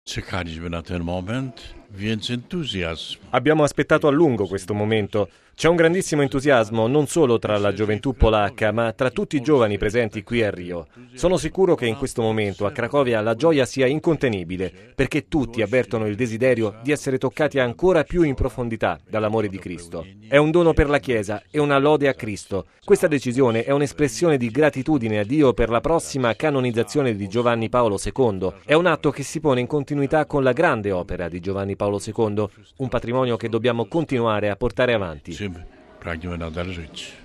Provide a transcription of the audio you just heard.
Abbiamo aspettato a lungo questo momento. C'è un grandissimo entusiasmo non solo tra la gioventù polacca, ma tra tutti i giovani presenti qui a Rio. Sono sicuro che in questo momento a Cracovia la gioia sia incontenibile, perché tutti avvertono il desiderio di essere toccati ancora più in profondità dall'amore di Cristo. È un dono per la Chiesa e una lode a Cristo. Questa decisione è un'espressione di gratitudine a Dio per la prossima canonizzazione di Giovanni Paolo II. È un atto che si pone in continuità con la grande opera di Giovanni Paolo II, un patrimonio che dobbiamo continuare a portare avanti.